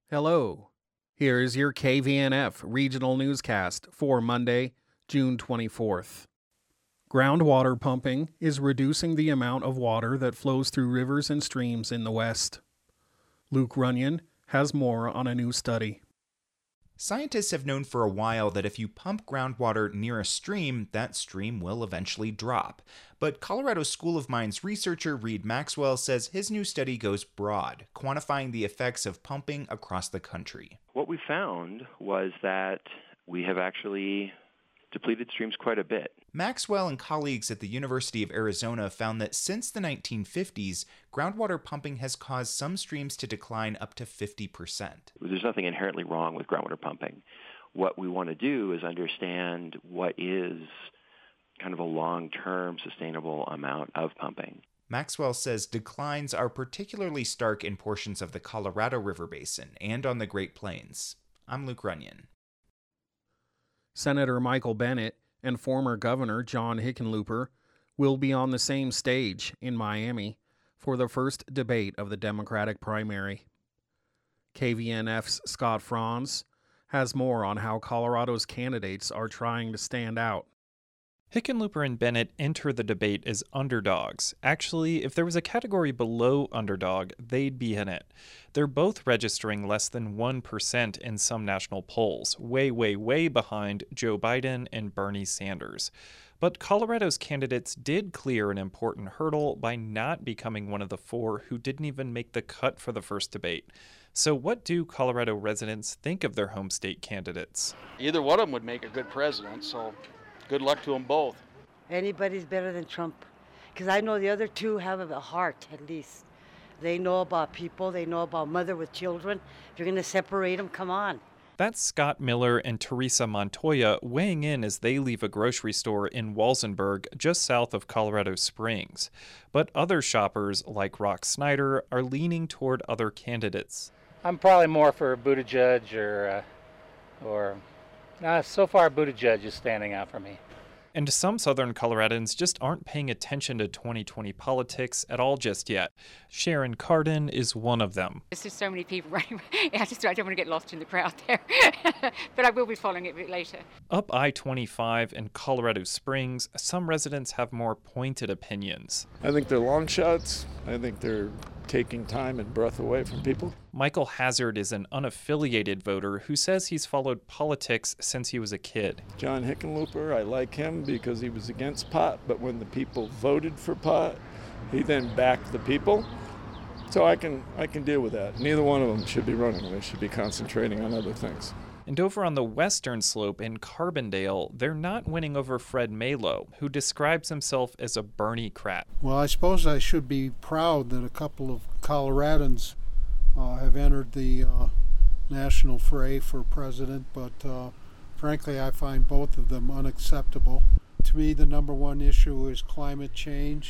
Hello, here is your KVNF regional newscast for Monday, June 24th. Groundwater pumping is reducing the amount of water that flows through rivers and streams in the West. Luke Runyon has more on a new study. Scientists have known for a while that if you pump groundwater near a stream, that stream will eventually drop. But Colorado School of Mines researcher Reed Maxwell says his new study goes broad, quantifying the effects of pumping across the country. What we found was that we have actually depleted streams quite a bit. Maxwell and colleagues at the University of Arizona found that since the 1950s, groundwater pumping has caused some streams to decline up to 50%. There's nothing inherently wrong with groundwater pumping. What we want to do is understand what is kind of a long-term sustainable amount of pumping. Maxwell says declines are particularly stark in portions of the Colorado River Basin and on the Great Plains. I'm Luke Runyon. Senator Michael Bennet and former Governor John Hickenlooper will be on the same stage in Miami for the first debate of the Democratic primary. KVNF's Scott Franz has more on how Colorado's candidates are trying to stand out. Hickenlooper and Bennet enter the debate as underdogs. Actually, if there was a category below underdog, they'd be in it. They're both registering less than 1% in some national polls, way behind Joe Biden and Bernie Sanders. But Colorado's candidates did clear an important hurdle by not becoming one of the four who didn't even make the cut for the first debate. So what do Colorado residents think of their home state candidates? Either one of them would make a good president, so good luck to them both. Anybody's better than Trump, because I know the other two have a heart, at least. They know about people, they know about mother with children. If you're going to separate them, come on. That's Scott Miller and Teresa Montoya weighing in as they leave a grocery store in Walsenburg, just south of Colorado Springs. But other shoppers, like Rock Snyder, are leaning toward other candidates. I'm probably more for Buttigieg so far Buttigieg is standing out for me. And some Southern Coloradans just aren't paying attention to 2020 politics at all just yet. Sharon Cardin is one of them. There's just so many people running. I don't want to get lost in the crowd there. But I will be following it a bit later. Up I-25 in Colorado Springs, some residents have more pointed opinions. I think they're long shots. I think they're taking time and breath away from people. Michael Hazard is an unaffiliated voter who says he's followed politics since he was a kid. John Hickenlooper, I like him because he was against pot, but when the people voted for pot, he then backed the people. So I can deal with that. Neither one of them should be running. They should be concentrating on other things. And over on the western slope in Carbondale, they're not winning over Fred Malo, who describes himself as a Bernie-crat. Well, I suppose I should be proud that a couple of Coloradans have entered the national fray for president, but frankly, I find both of them unacceptable. To me, the number one issue is climate change.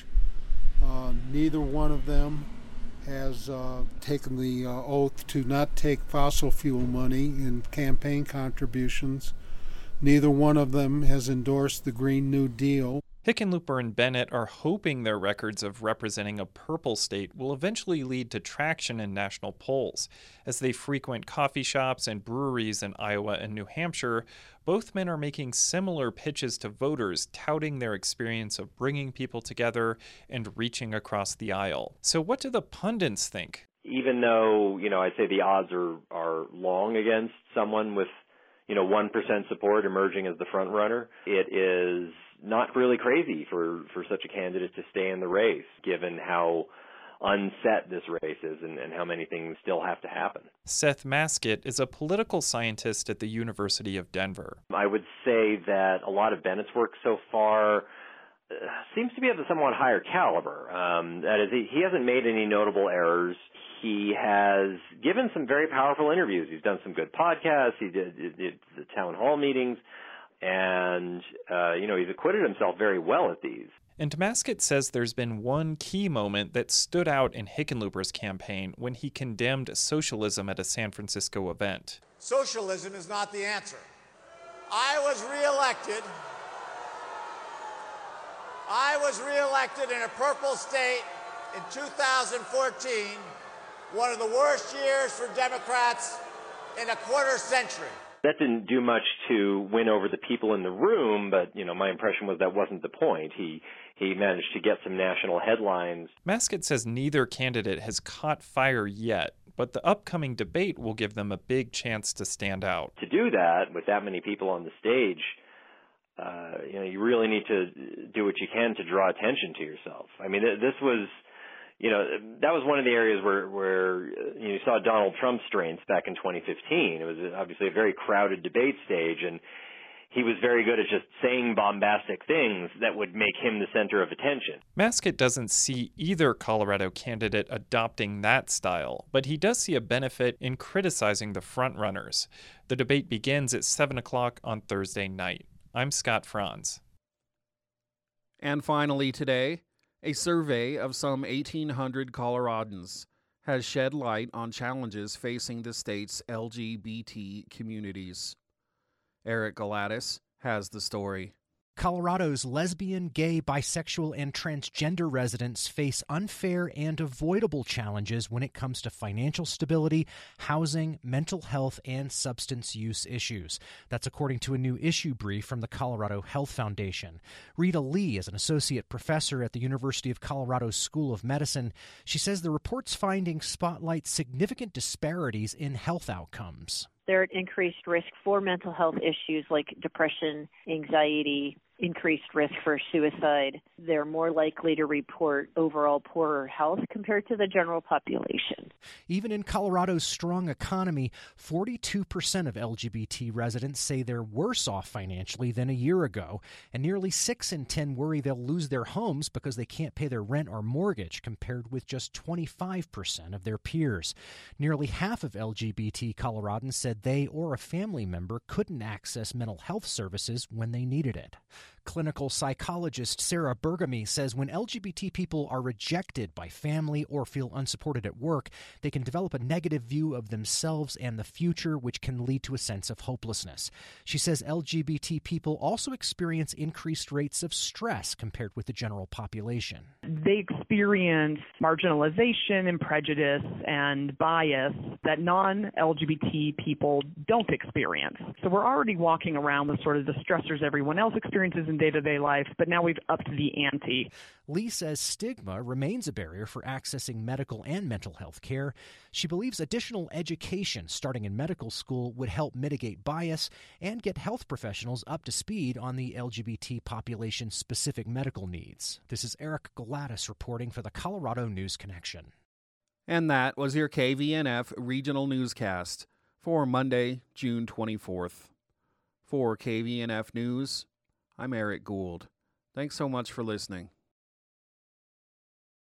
Neither one of them has taken the oath to not take fossil fuel money in campaign contributions. Neither one of them has endorsed the Green New Deal. Hickenlooper and Bennet are hoping their records of representing a purple state will eventually lead to traction in national polls. As they frequent coffee shops and breweries in Iowa and New Hampshire, both men are making similar pitches to voters, touting their experience of bringing people together and reaching across the aisle. So what do the pundits think? Even though, I'd say the odds are long against someone with, 1% support emerging as the front runner, it is not really crazy for such a candidate to stay in the race, given how unset this race is and how many things still have to happen. Seth Maskett is a political scientist at the University of Denver. I would say that a lot of Bennett's work so far seems to be of a somewhat higher caliber. That is, he hasn't made any notable errors. He has given some very powerful interviews. He's done some good podcasts. He did the town hall meetings. And, he's acquitted himself very well at these. And Maskett says there's been one key moment that stood out in Hickenlooper's campaign when he condemned socialism at a San Francisco event. Socialism is not the answer. I was reelected in a purple state in 2014 one of the worst years for Democrats in a quarter century. That didn't do much to win over the people in the room, but, my impression was that wasn't the point. He managed to get some national headlines. Maskett says neither candidate has caught fire yet, but the upcoming debate will give them a big chance to stand out. To do that, with that many people on the stage, you really need to do what you can to draw attention to yourself. I mean, this was... that was one of the areas where you saw Donald Trump's strengths back in 2015. It was obviously a very crowded debate stage, and he was very good at just saying bombastic things that would make him the center of attention. Maskett doesn't see either Colorado candidate adopting that style, but he does see a benefit in criticizing the frontrunners. The debate begins at 7 o'clock on Thursday night. I'm Scott Franz. And finally today, a survey of some 1,800 Coloradans has shed light on challenges facing the state's LGBT communities. Eric Galatis has the story. Colorado's lesbian, gay, bisexual, and transgender residents face unfair and avoidable challenges when it comes to financial stability, housing, mental health, and substance use issues. That's according to a new issue brief from the Colorado Health Foundation. Rita Lee is an associate professor at the University of Colorado School of Medicine. She says the report's findings spotlight significant disparities in health outcomes. They're at increased risk for mental health issues like depression, anxiety, increased risk for suicide. They're more likely to report overall poorer health compared to the general population. Even in Colorado's strong economy, 42% of LGBT residents say they're worse off financially than a year ago, and nearly 6 in 10 worry they'll lose their homes because they can't pay their rent or mortgage, compared with just 25% of their peers. Nearly half of LGBT Coloradans said they or a family member couldn't access mental health services when they needed it. Clinical psychologist Sarah Bergamy says when LGBT people are rejected by family or feel unsupported at work, they can develop a negative view of themselves and the future, which can lead to a sense of hopelessness. She says LGBT people also experience increased rates of stress compared with the general population. They experience marginalization and prejudice and bias that non-LGBT people don't experience. So we're already walking around with sort of the stressors everyone else experiences in day-to-day life, but now we've upped the ante. Lee says stigma remains a barrier for accessing medical and mental health care. She believes additional education starting in medical school would help mitigate bias and get health professionals up to speed on the LGBT population's specific medical needs. This is Eric Galatis reporting for the Colorado News Connection. And that was your KVNF Regional Newscast for Monday, June 24th. For KVNF News, I'm Eric Gould. Thanks so much for listening.